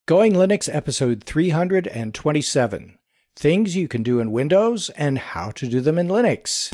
Going Linux episode 327. Things you can do in Windows and how to do them in Linux.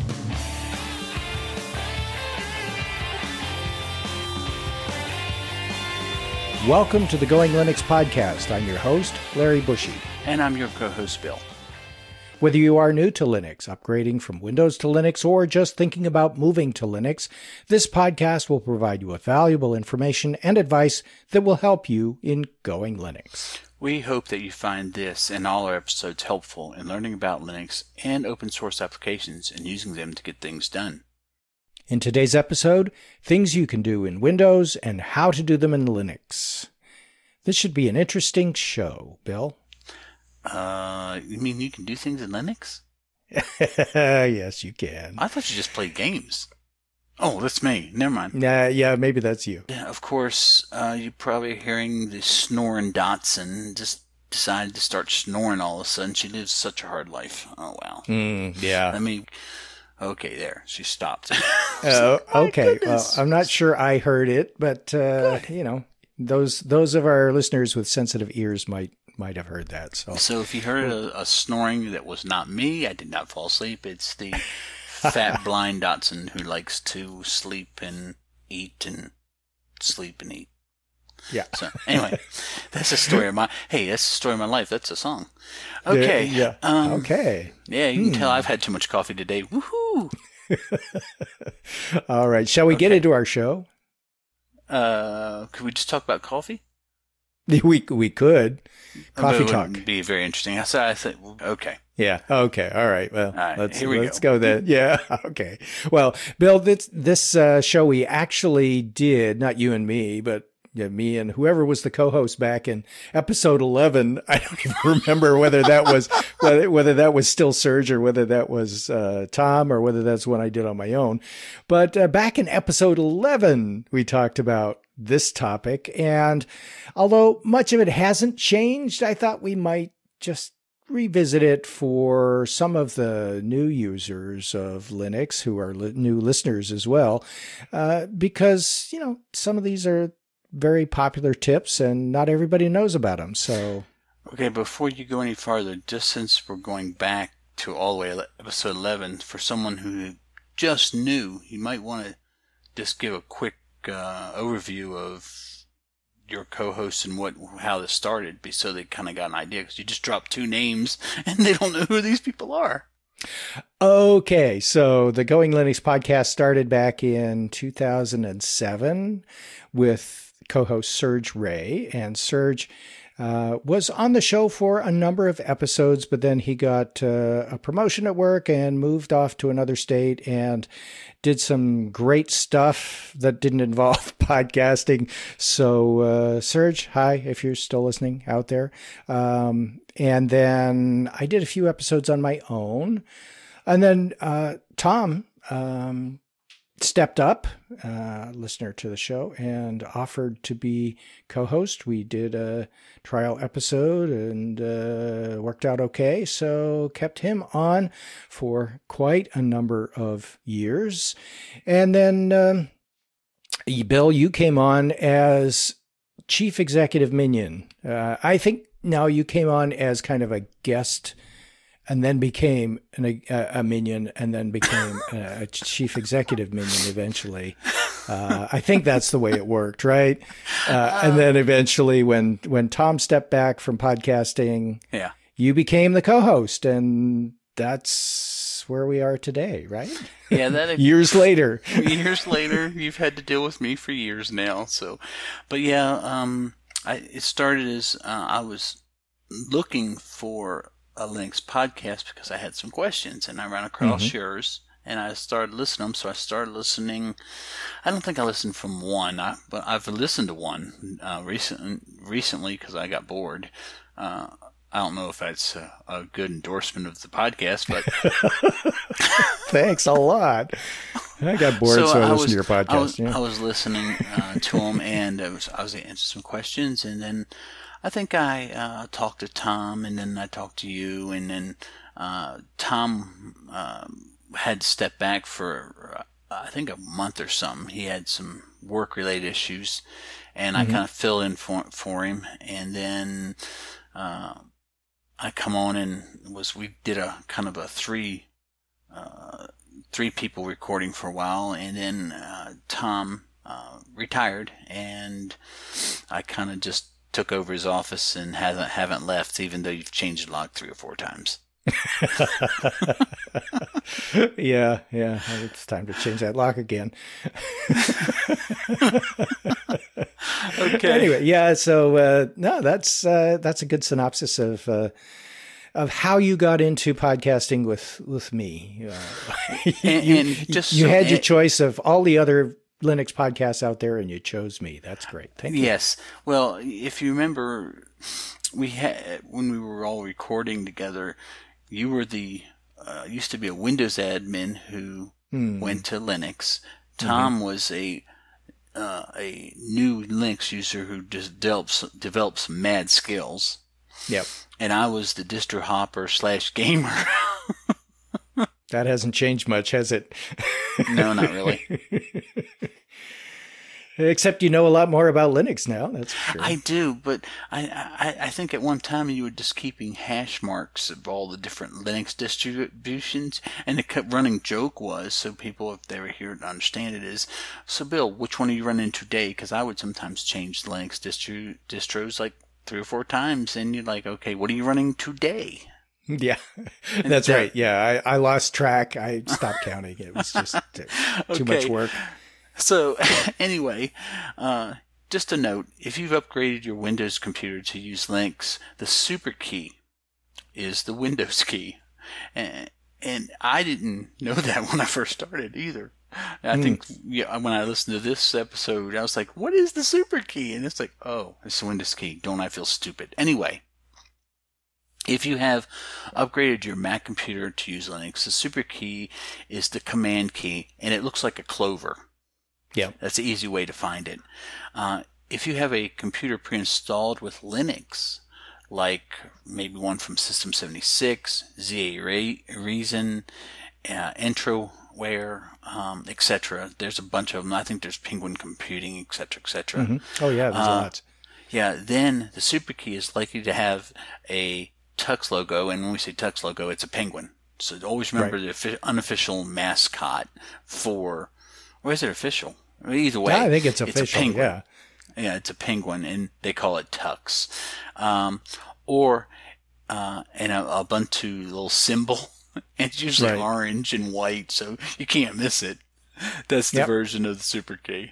Welcome to the Going Linux podcast. I'm your host, Larry Bushy. And I'm your co-host, Bill. Whether you are new to Linux, upgrading from Windows to Linux, or just thinking about moving to Linux, this podcast will provide you with valuable information and advice that will help you in Going Linux. We hope that you find this and all our episodes helpful in learning about Linux and open source applications and using them to get things done. In today's episode, things you can do in Windows and how to do them in Linux. This should be an interesting show, Bill. You mean you can do things in Linux? Yes, you can. I thought you just played games. Oh, that's me. Never mind. Yeah, maybe that's you. Yeah, of course, you're probably hearing the snoring Dotson just decided to start snoring all of a sudden. She lives such a hard life. Oh, wow. Yeah. I mean, okay, there. She stopped. Okay. Well, I'm not sure I heard it, but, those of our listeners with sensitive ears might have heard that. So if you heard a snoring that was not me, I did not fall asleep. It's the fat blind Dotson who likes to sleep and eat and sleep and eat. Yeah. So anyway, that's the story of my life. That's a song. Okay. Yeah. Okay. Yeah, you can tell I've had too much coffee today. Woohoo! All right. Shall we get into our show? Could we just talk about coffee? We could. Coffee talk would be very interesting. I think okay. Yeah. Okay. All right. Well, let's go then. Yeah. Okay. Well, Bill, this show we actually did, not you and me, but me and whoever was the co-host back in episode 11. I don't even remember whether that was still Serge or whether that was Tom or whether that's one I did on my own. But back in episode 11, we talked about this topic. And although much of it hasn't changed, I thought we might just revisit it for some of the new users of Linux who are new listeners as well, because, some of these are very popular tips and not everybody knows about them. So, okay, before you go any farther, just since we're going back to all the way to episode 11, for someone who just knew, you might want to just give a quick overview of your co-host and how this started, so they kind of got an idea, because you just dropped two names and they don't know who these people are. Okay, so the Going Linux podcast started back in 2007 with co-host Serge Ray, and Serge was on the show for a number of episodes, but then he got a promotion at work and moved off to another state and did some great stuff that didn't involve podcasting. So, Serge, hi, if you're still listening out there. And then I did a few episodes on my own. And then Tom stepped up, listener to the show, and offered to be co-host. We did a trial episode and worked out okay, so kept him on for quite a number of years. And then, Bill, you came on as chief executive minion. I think now you came on as kind of a guest and then became a minion, and then became a chief executive minion eventually. I think that's the way it worked, right? And then eventually when Tom stepped back from podcasting, yeah, you became the co-host, and that's where we are today, right? Yeah, years later. Years later, you've had to deal with me for years now. So, but yeah, it started as I was looking for a Linux podcast because I had some questions, and I ran across yours, and I started listening to them. So I started listening. I don't think I listened from one, but I've listened to one recently because I got bored. I don't know if that's a good endorsement of the podcast, but thanks a lot. I got bored, so I listened to your podcast. I was listening to them, and I was answering some questions, and then I think I talked to Tom, and then I talked to you, and then Tom had to step back for I think a month or something. He had some work-related issues, and I kind of fill in for him. And then I come on and we did a kind of a three people recording for a while, and then Tom retired, and I kind of just took over his office and haven't left, even though you've changed the lock 3 or 4 times. Yeah, it's time to change that lock again. Okay. Anyway, yeah. So no, that's a good synopsis of how you got into podcasting with me. You had your choice of all the other Linux podcasts out there, and you chose me. That's great. Thank you. Yes. Well, if you remember, when we were all recording together, you were used to be a Windows admin who went to Linux. Tom was a new Linux user who just developed some mad skills. Yep. And I was the distro hopper / gamer. That hasn't changed much, has it? No, not really. Except you know a lot more about Linux now, that's for sure. I do, but I think at one time you were just keeping hash marks of all the different Linux distributions, and the running joke was, so people, if they were here to understand it, is, so Bill, which one are you running today? Because I would sometimes change the Linux distros like 3 or 4 times, and you're like, okay, what are you running today? Yeah, that's right. Yeah, I lost track. I stopped counting. It was just too much work. So anyway, just a note, if you've upgraded your Windows computer to use Linux, the super key is the Windows key. And I didn't know that when I first started either. I think when I listened to this episode, I was like, what is the super key? And it's like, oh, it's the Windows key. Don't I feel stupid? Anyway, if you have upgraded your Mac computer to use Linux, the super key is the command key, and it looks like a clover. Yeah, that's the easy way to find it. If you have a computer pre-installed with Linux, like maybe one from System 76, ZA Reason, Entroware, etc. There's a bunch of them. I think there's Penguin Computing, etc., etc. Mm-hmm. Oh yeah, there's lots. Yeah, then the super key is likely to have a Tux logo, and when we say Tux logo, it's a penguin. So always remember the unofficial mascot for, or is it official? Either way, I think it's official. It's a penguin. Yeah, it's a penguin, and they call it Tux. Or an Ubuntu little symbol. It's usually orange and white, so you can't miss it. That's the version of the super key.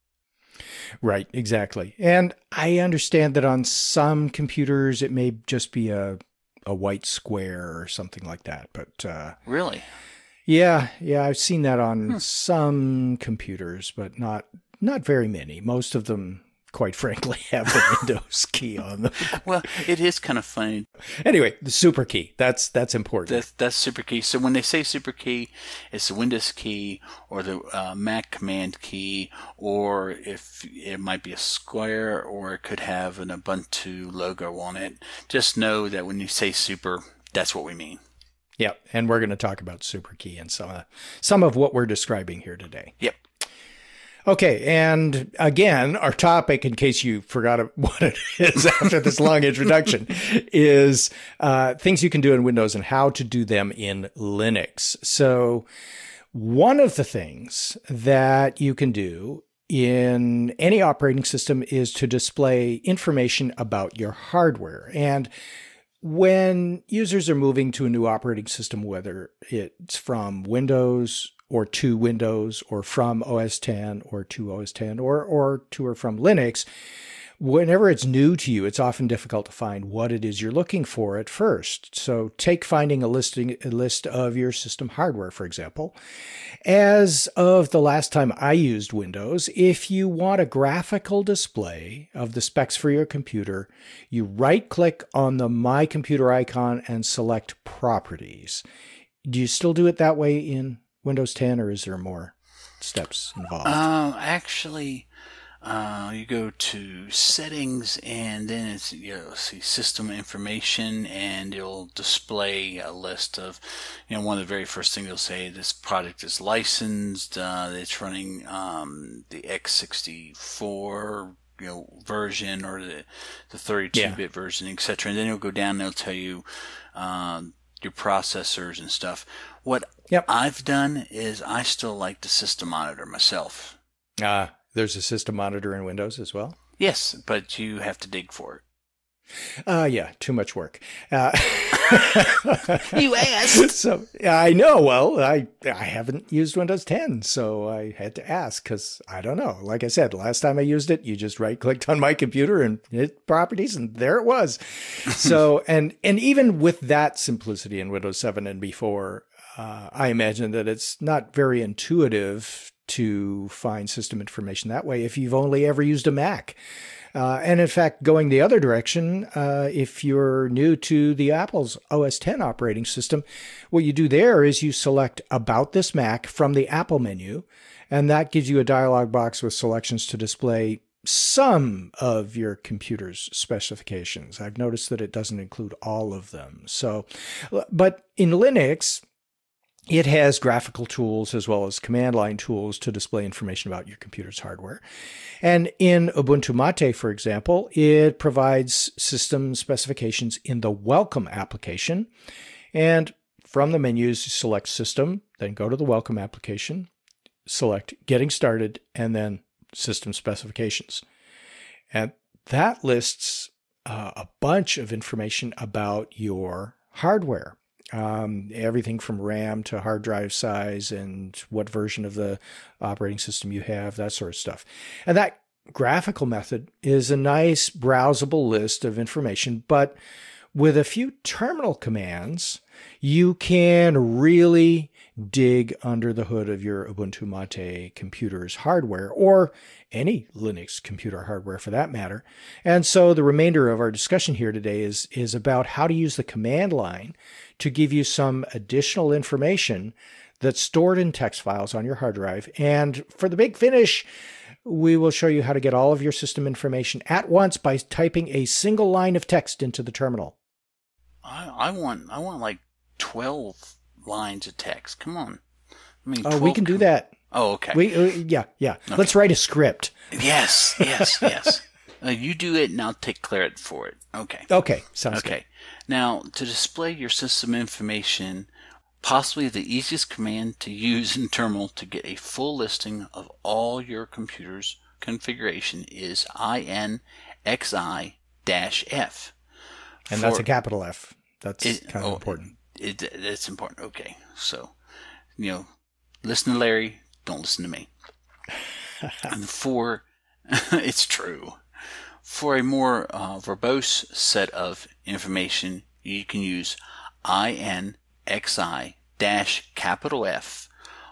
Right, exactly. And I understand that on some computers it may just be a white square or something like that. But really? Yeah, I've seen that on some computers, but not very many. Most of them, quite frankly, have the Windows key on them. Well, it is kind of funny. Anyway, the super key, that's important. That's super key. So when they say super key, it's the Windows key or the Mac command key, or if it might be a square, or it could have an Ubuntu logo on it. Just know that when you say super, that's what we mean. Yeah, and we're going to talk about super key and some of what we're describing here today. Yep. Okay, and again, our topic, in case you forgot what it is after this long introduction, is things you can do in Windows and how to do them in Linux. So one of the things that you can do in any operating system is to display information about your hardware. And when users are moving to a new operating system, whether it's from Windows or to Windows, or from OS X or to OS X, or to or from Linux, whenever it's new to you, it's often difficult to find what it is you're looking for at first. So take finding a list of your system hardware, for example. As of the last time I used Windows, if you want a graphical display of the specs for your computer, you right-click on the My Computer icon and select Properties. Do you still do it that way in Windows 10, or is there more steps involved? Actually, you go to Settings, and then it's see System Information, and it'll display a list of one of the very first things it'll say, this product is licensed, it's running the x64 version or the 32-bit version, etc. And then it'll go down and it'll tell you your processors and stuff. What I've done is I still like the system monitor myself. There's a system monitor in Windows as well? Yes, but you have to dig for it. Yeah, too much work. You asked. So I know. Well, I haven't used Windows 10, so I had to ask because I don't know. Like I said, last time I used it, you just right-clicked on my computer and hit properties, and there it was. So and even with that simplicity in Windows 7 and before, I imagine that it's not very intuitive to find system information that way if you've only ever used a Mac. And in fact, going the other direction, if you're new to the Apple's OS X operating system, what you do there is you select About This Mac from the Apple menu, and that gives you a dialog box with selections to display some of your computer's specifications. I've noticed that it doesn't include all of them. So, but in Linux, it has graphical tools as well as command line tools to display information about your computer's hardware. And in Ubuntu Mate, for example, it provides system specifications in the Welcome application. And from the menus, you select System, then go to the Welcome application, select Getting Started, and then System Specifications. And that lists a bunch of information about your hardware. Everything from RAM to hard drive size and what version of the operating system you have, that sort of stuff. And that graphical method is a nice browsable list of information, but with a few terminal commands, you can really dig under the hood of your Ubuntu Mate computer's hardware, or any Linux computer hardware for that matter. And so the remainder of our discussion here today is about how to use the command line to give you some additional information that's stored in text files on your hard drive. And for the big finish, we will show you how to get all of your system information at once by typing a single line of text into the terminal. I want like 12 lines of text. Come on. I mean, we can do that. Oh, okay. Yeah. Okay. Let's write a script. Yes. You do it and I'll take credit for it. Okay. Okay. Sounds good. Now, to display your system information, possibly the easiest command to use in Terminal to get a full listing of all your computer's configuration is INXI-F. And that's a capital F. That's kind of important. It's important. Okay. So, listen to Larry, don't listen to me. And it's true. For a more verbose set of information, you can use INXI-F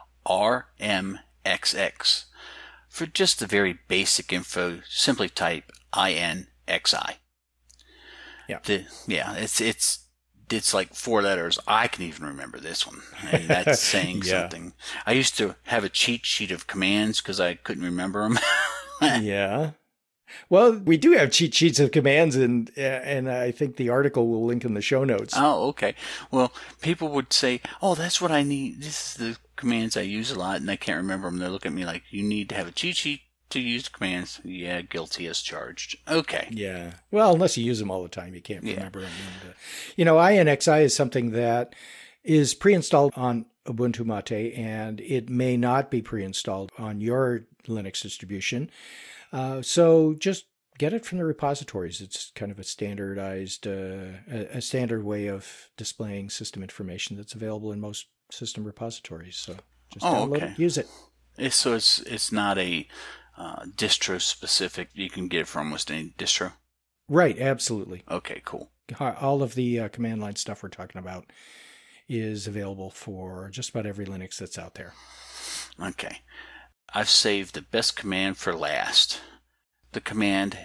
RMXX. For just the very basic info, simply type INXI. Yeah. It's like 4 letters. I can even remember this one, and that's saying something. I used to have a cheat sheet of commands because I couldn't remember them. Yeah. Well, we do have cheat sheets of commands, and I think the article will link in the show notes. Oh, okay. Well, people would say, "Oh, that's what I need. This is the commands I use a lot, and I can't remember them." They look at me like, "You need to have a cheat sheet to use the commands." Yeah, guilty as charged. Okay. Yeah. Well, unless you use them all the time, you can't remember them. And, INXI is something that is pre-installed on Ubuntu Mate, and it may not be pre-installed on your Linux distribution. So just get it from the repositories. It's kind of a standardized, a standard way of displaying system information that's available in most system repositories. So just download it, use it. So it's not a distro specific. You can get it from almost any distro. Right. Absolutely. Okay. Cool. All of the command line stuff we're talking about is available for just about every Linux that's out there. Okay. I've saved the best command for last. The command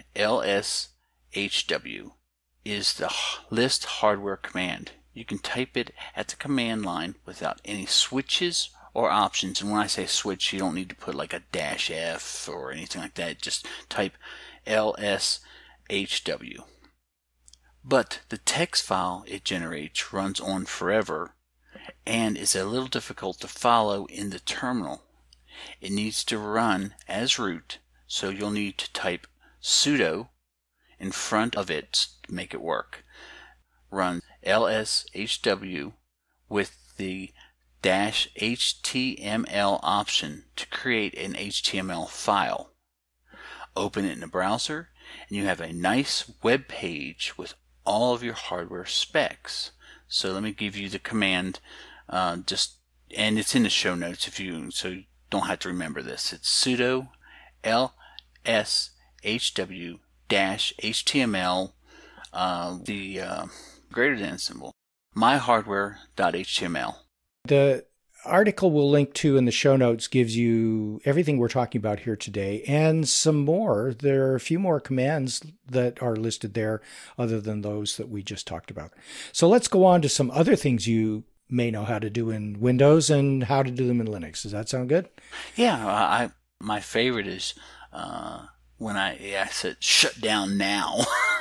lshw is the list hardware command. You can type it at the command line without any switches or options. And when I say switch, you don't need to put like a -F or anything like that. Just type lshw. But the text file it generates runs on forever and is a little difficult to follow in the terminal. It needs to run as root, so you'll need to type sudo in front of it to make it work. Run lshw with the -html option to create an HTML file. Open it in a browser, and you have a nice web page with all of your hardware specs. So let me give you the command, and it's in the show notes so you don't have to remember this. It's sudo lshw-html, the greater than symbol, myhardware.html. The article we'll link to in the show notes gives you everything we're talking about here today and some more. There are a few more commands that are listed there other than those that we just talked about. So let's go on to some other things you may know how to do in Windows and how to do them in Linux. Does that sound good? Yeah, my favorite is when I said shut down now.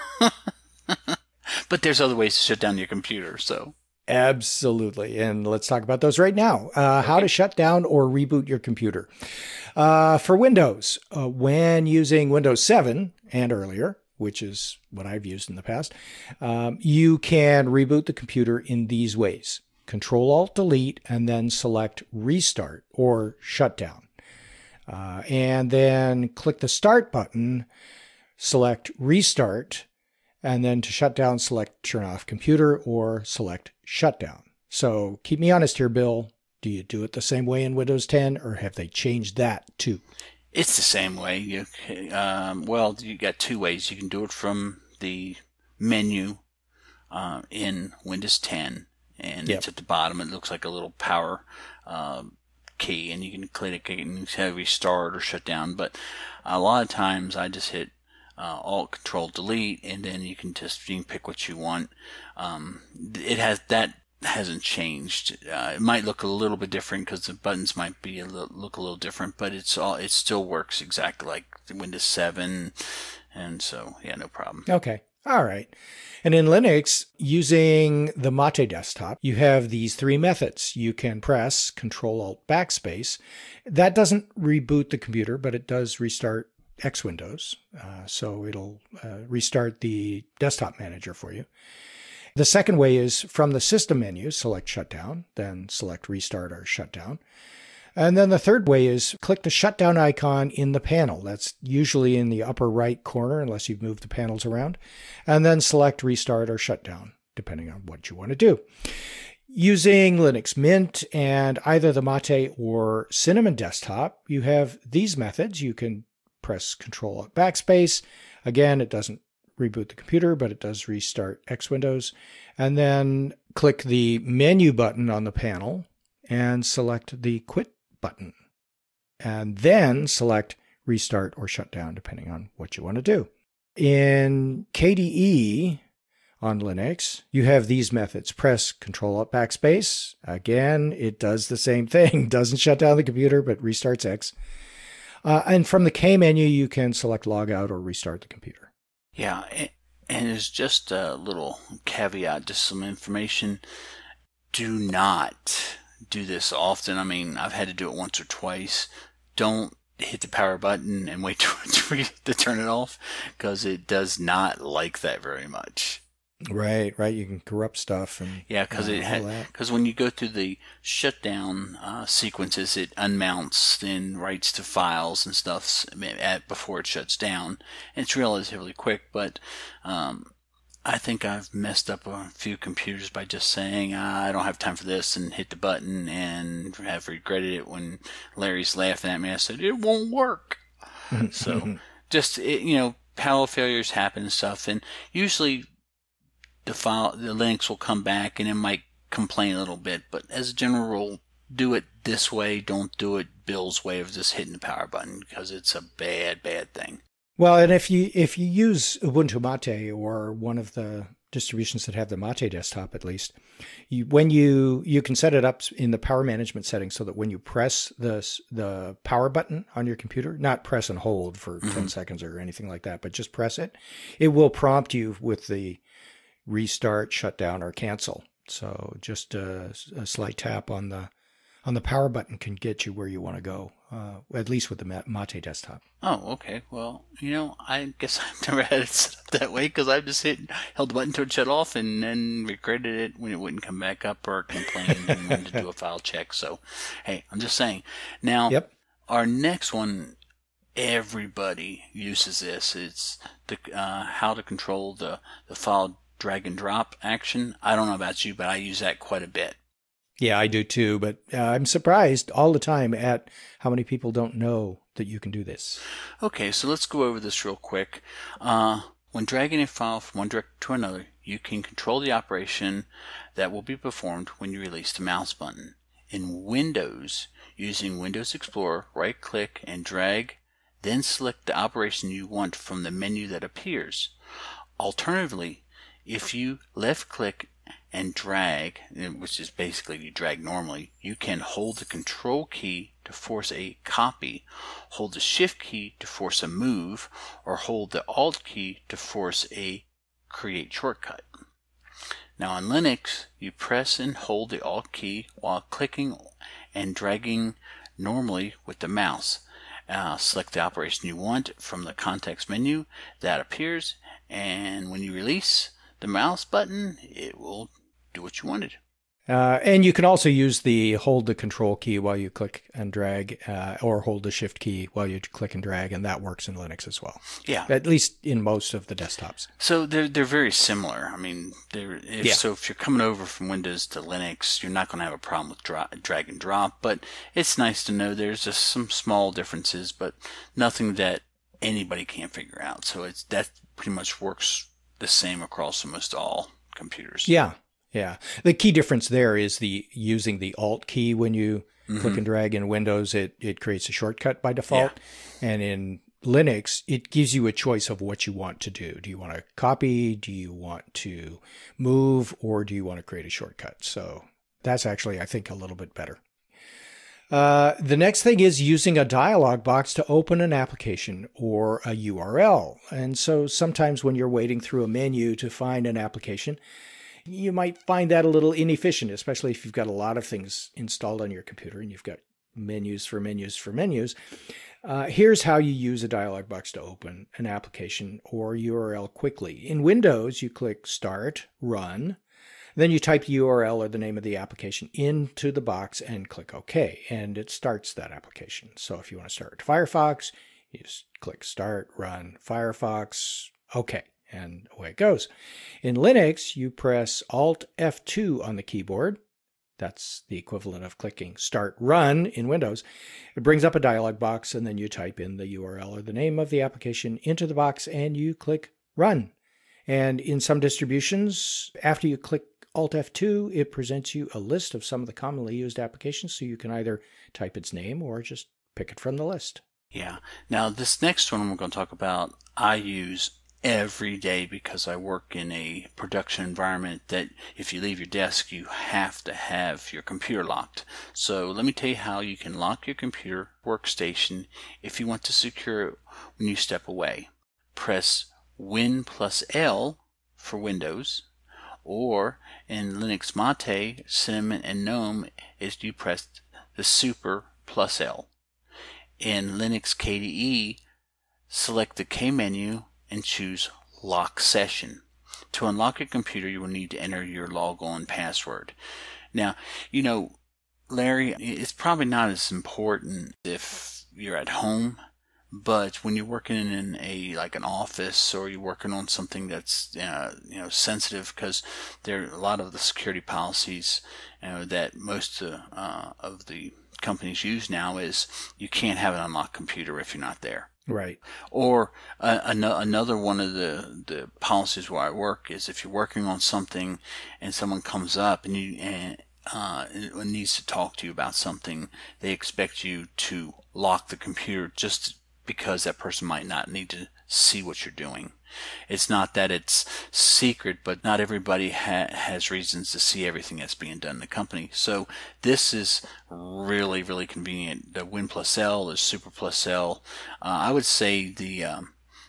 But there's other ways to shut down your computer, so. Absolutely. And let's talk about those right now. How to shut down or reboot your computer. For Windows, when using Windows 7 and earlier, which is what I've used in the past, you can reboot the computer in these ways. Control-Alt-Delete and then select Restart or Shutdown. And then click the Start button, select Restart, and then to shut down, select Turn Off Computer or select Shutdown. So keep me honest here, Bill. Do you do it the same way in Windows 10 or have they changed that too? It's the same way. You got two ways. You can do it from the menu in Windows 10, and It's at the bottom. It looks like a little power key, and you can click it and have restart or shut down. But a lot of times I just hit Alt-Control-Delete, and then you can pick what you want. That hasn't changed. It might look a little bit different because the buttons might look a little different, but it still works exactly like Windows 7, and so yeah, no problem. Okay, all right. And in Linux, using the Mate desktop, you have these three methods. You can press Control-Alt-Backspace. That doesn't reboot the computer, but it does restart X Windows, so it'll restart the desktop manager for you. The second way is from the system menu, select Shutdown, then select Restart or Shutdown. And then the third way is click the shutdown icon in the panel. That's usually in the upper right corner, unless you've moved the panels around. And then select Restart or Shutdown, depending on what you want to do. Using Linux Mint and either the Mate or Cinnamon desktop, you have these methods. You can press Control-Alt-Backspace. Again, it doesn't reboot the computer, but it does restart X Windows. And then click the menu button on the panel and select the Quit button. And then select Restart or Shutdown, depending on what you want to do. In KDE on Linux, you have these methods. Press Control-Alt-Backspace. Again, it does the same thing. Doesn't shut down the computer, but restarts X. And from the K menu, you can select Log Out or Restart the computer. Yeah, and there's just a little caveat, just some information. Do not do this often. I mean, I've had to do it once or twice. Don't hit the power button and wait to turn it off, because it does not like that very much. Right. You can corrupt stuff. And yeah, because when you go through the shutdown sequences, it unmounts and writes to files and stuff before it shuts down. And it's relatively quick, but I think I've messed up a few computers by just saying I don't have time for this and hit the button, and have regretted it when Larry's laughing at me. I said it won't work. So just power failures happen and stuff, and usually the Linux will come back and it might complain a little bit, but as a general rule, do it this way. Don't do it Bill's way of just hitting the power button, because it's a bad thing. Well, and if you use Ubuntu Mate or one of the distributions that have the Mate desktop, at least, you can set it up in the power management settings so that when you press the power button on your computer, not press and hold for 10 seconds or anything like that, but just press it, it will prompt you with the restart, shutdown, or cancel. So just a slight tap on on the power button can get you where you want to go, at least with the Mate desktop. Oh, okay. Well, I guess I've never had it set up that way because I've just held the button to shut off and then regretted it when it wouldn't come back up or complained and wanted to do a file check. So, hey, I'm just saying. Now, Yep. Our next one, everybody uses this. It's how to control the file drag and drop action. I don't know about you, but I use that quite a bit. Yeah, I do too, but I'm surprised all the time at how many people don't know that you can do this. Okay, so let's go over this real quick. When dragging a file from one directory to another, you can control the operation that will be performed when you release the mouse button. In Windows, using Windows Explorer, right-click and drag, then select the operation you want from the menu that appears. Alternatively, if you left-click and drag, which is basically you drag normally, you can hold the Control key to force a copy, hold the Shift key to force a move, or hold the Alt key to force a create shortcut. Now on Linux, you press and hold the Alt key while clicking and dragging normally with the mouse. Select the operation you want from the context menu that appears, and when you release the mouse button, it will do what you wanted. And you can also use the hold the Control key while you click and drag, or hold the Shift key while you click and drag, and that works in Linux as well. Yeah, at least in most of the desktops. So they're very similar. I mean, So if you're coming over from Windows to Linux, you're not going to have a problem with drag and drop. But it's nice to know there's just some small differences, but nothing that anybody can't figure out. So that pretty much works the same across almost all computers. Yeah. The key difference there is using the Alt key when you click and drag in Windows. It creates a shortcut by default, and in Linux, it gives you a choice of what you want to do. Do you want to copy? Do you want to move? Or do you want to create a shortcut? So that's actually, I think, a little bit better. The next thing is using a dialog box to open an application or a URL. And so sometimes when you're wading through a menu to find an application, you might find that a little inefficient, especially if you've got a lot of things installed on your computer and you've got menus for menus for menus. Here's how you use a dialog box to open an application or URL quickly. In Windows, you click Start, Run, then you type the URL or the name of the application into the box and click OK, and it starts that application. So if you want to start Firefox, you just click Start, Run, Firefox, OK. And away it goes. In Linux, you press Alt F2 on the keyboard. That's the equivalent of clicking Start Run in Windows. It brings up a dialog box, and then you type in the URL or the name of the application into the box, and you click Run. And in some distributions, after you click Alt F2, it presents you a list of some of the commonly used applications, so you can either type its name or just pick it from the list. Yeah. Now, this next one we're going to talk about, I use every day because I work in a production environment that if you leave your desk, you have to have your computer locked. So let me tell you how you can lock your computer workstation if you want to secure it when you step away. Press Win plus L for Windows, or in Linux Mate, Cinnamon, and GNOME is you press the Super plus L. In Linux KDE, select the K menu and choose Lock Session. To unlock your computer, you will need to enter your logon password. Now, Larry, it's probably not as important if you're at home, but when you're working in an office or you're working on something that's sensitive, because there are a lot of the security policies that most of the companies use now is you can't have an unlocked computer if you're not there. Right. Or another one of the policies where I work is if you're working on something and someone comes up and needs to talk to you about something, they expect you to lock the computer just because that person might not need to see what you're doing. It's not that it's secret, but not everybody has reasons to see everything that's being done in the company. So this is really, really convenient. The Win plus L, the Super plus L. I would say the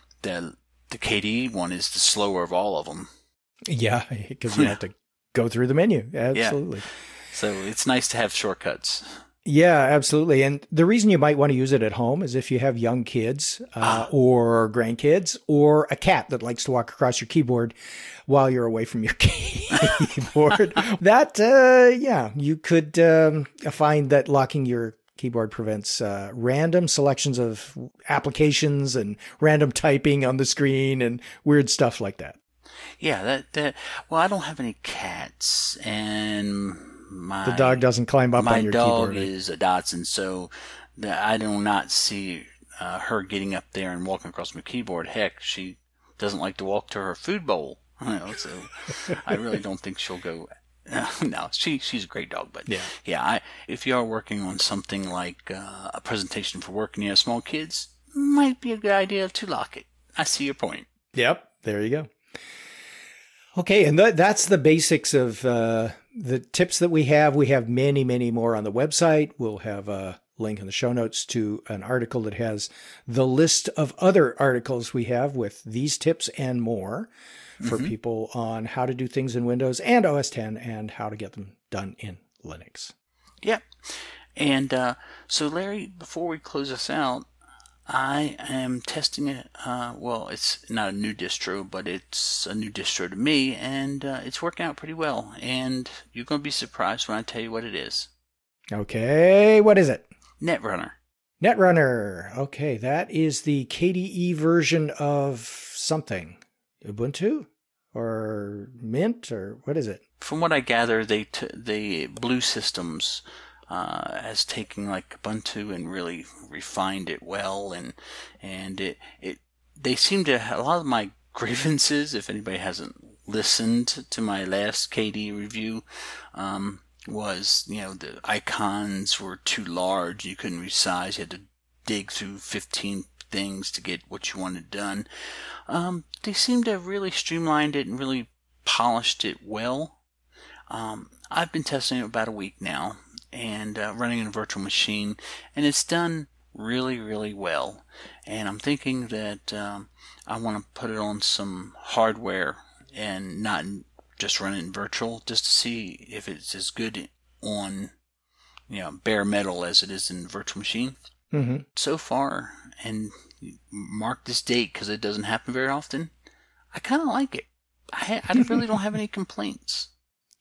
KDE one is the slower of all of them. Yeah, because you have to go through the menu. Absolutely. Yeah. So it's nice to have shortcuts. Yeah, absolutely. And the reason you might want to use it at home is if you have young kids or grandkids or a cat that likes to walk across your keyboard while you're away from your keyboard. That, yeah, you could find that locking your keyboard prevents random selections of applications and random typing on the screen and weird stuff like that. Yeah, well, I don't have any cats, and the dog doesn't climb up on your keyboard. My dog is a Dachshund, so I do not see her getting up there and walking across my keyboard. Heck, she doesn't like to walk to her food bowl. So I really don't think she'll go. No, she's a great dog, but yeah, if you are working on something like a presentation for work and you have small kids, might be a good idea to lock it. I see your point. Yep, there you go. Okay, and that's the basics of the tips that we have. We have many, many more on the website. We'll have a link in the show notes to an article that has the list of other articles we have with these tips and more for people on how to do things in Windows and OS X and how to get them done in Linux. Yep. And so, Larry, before we close this out, I am testing it. Well, it's not a new distro, but it's a new distro to me, and it's working out pretty well. And you're going to be surprised when I tell you what it is. Okay, what is it? Netrunner. Netrunner. Okay, that is the KDE version of something. Ubuntu or Mint or what is it? From what I gather, the Blue Systems has taken like Ubuntu and really refined it well, and they seem to have a lot of my grievances. If anybody hasn't listened to my last KDE review, was the icons were too large. You couldn't resize. You had to dig through 15 things to get what you wanted done. They seem to have really streamlined it and really polished it well. I've been testing it about a week now and running in a virtual machine, and it's done really, really well. And I'm thinking that I want to put it on some hardware and not just run it in virtual, just to see if it's as good on bare metal as it is in the virtual machine. Mm-hmm. So far, and mark this date because it doesn't happen very often, I kind of like it. I really don't have any complaints.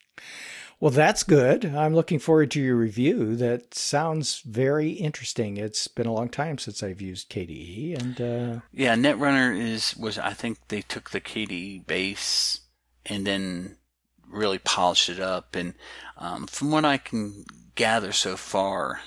Well, that's good. I'm looking forward to your review. That sounds very interesting. It's been a long time since I've used KDE, and yeah, Netrunner was I think they took the KDE base and then really polished it up. And from what I can gather so far,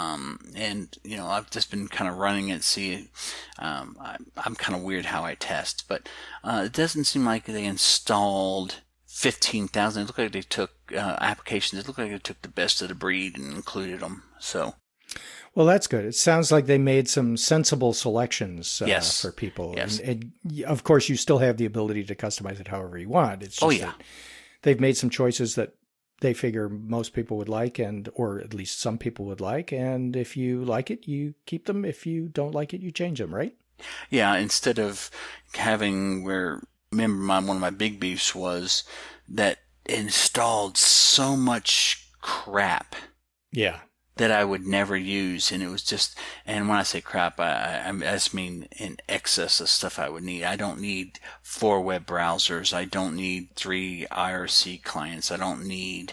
and I've just been kind of running it. See, I'm kind of weird how I test, but it doesn't seem like they installed 15,000. It looked like they took applications. It looked like they took the best of the breed and included them. So, well, that's good. It sounds like they made some sensible selections for people. Yes. And of course, you still have the ability to customize it however you want. It's just that they've made some choices that they figure most people would like, or at least some people would like. And if you like it, you keep them. If you don't like it, you change them, right? Yeah. Instead of having remember, one of my big beefs was that it installed so much crap. Yeah. That I would never use, and it was just. And when I say crap, I just mean in excess of stuff I would need. I don't need 4 web browsers. I don't need 3 IRC clients. I don't need,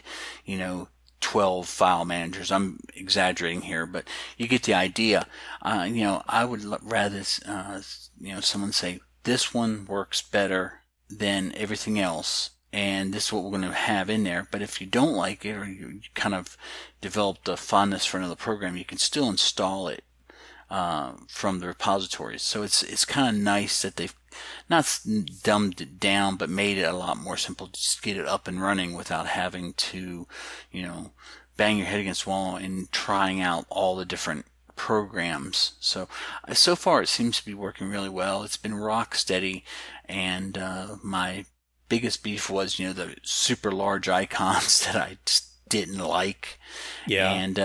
12 file managers. I'm exaggerating here, but you get the idea. I would rather, someone say, this one works better than everything else, and this is what we're going to have in there. But if you don't like it, or you kind of developed a fondness for another program, you can still install it from the repositories. So it's kind of nice that they've not dumbed it down, but made it a lot more simple to just get it up and running without having to, bang your head against the wall and trying out all the different programs. So far it seems to be working really well. It's been rock steady, and my biggest beef was the super large icons that I just didn't like. Yeah. And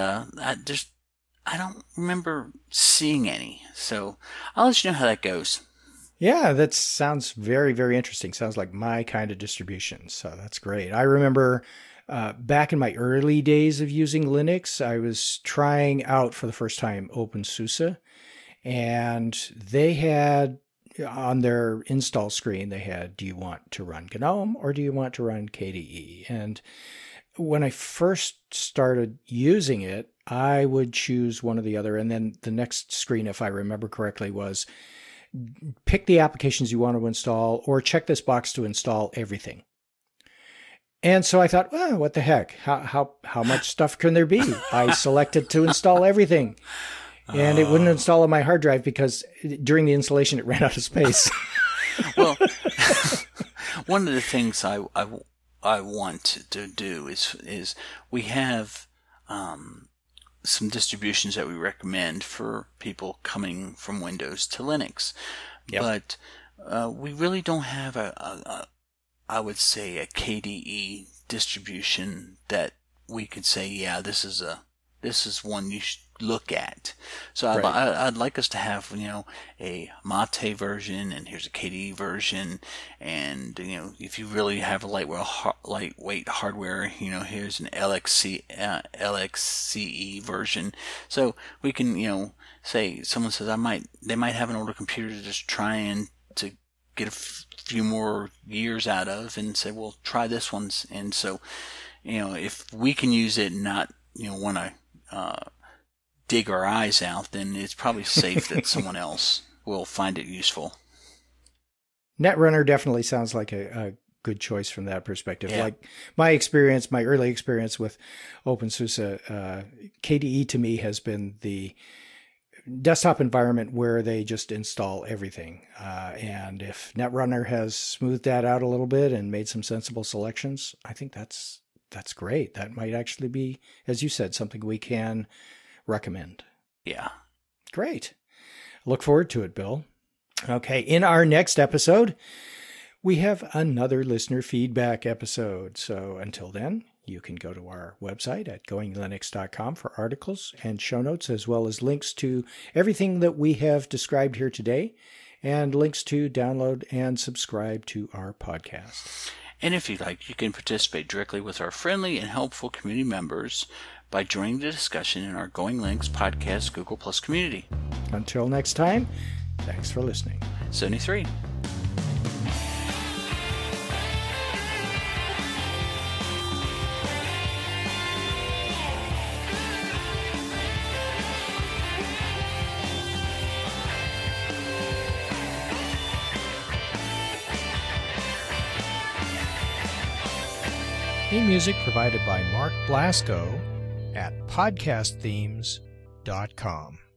I don't remember seeing any. So I'll let you know how that goes. Yeah, that sounds very, very interesting. Sounds like my kind of distribution. So that's great. I remember back in my early days of using Linux, I was trying out for the first time OpenSUSE, and they had on their install screen, they had, do you want to run GNOME or do you want to run KDE? And when I first started using it, I would choose one or the other. And then the next screen, if I remember correctly, was pick the applications you want to install or check this box to install everything. And so I thought, well, what the heck? How much stuff can there be? I selected to install everything. And it wouldn't install on my hard drive because during the installation, it ran out of space. Well, one of the things I want to do is we have some distributions that we recommend for people coming from Windows to Linux. Yep. But we really don't have I would say a KDE distribution that we could say, yeah, this is one you should look at. So right. I'd like us to have, a Mate version, and here's a KDE version, and if you really have a lightweight hardware, here's an LXCE version. So we can, say someone says they might have an older computer to just try and to get a few more years out of, and say, well, try this one. And so, if we can use it and not, want to dig our eyes out, then it's probably safe that someone else will find it useful. Netrunner definitely sounds like a good choice from that perspective. Yeah. Like my early experience with OpenSUSE, KDE to me has been the desktop environment where they just install everything. And if Netrunner has smoothed that out a little bit and made some sensible selections, I think that's great. That might actually be, as you said, something we can recommend. Yeah. Great. Look forward to it, Bill. Okay. In our next episode, we have another listener feedback episode. So until then, you can go to our website at goinglinux.com for articles and show notes, as well as links to everything that we have described here today, and links to download and subscribe to our podcast. And if you'd like, you can participate directly with our friendly and helpful community members by joining the discussion in our Going Linux podcast Google Plus community. Until next time, thanks for listening. 73. Theme music provided by Mark Blasco at podcastthemes.com.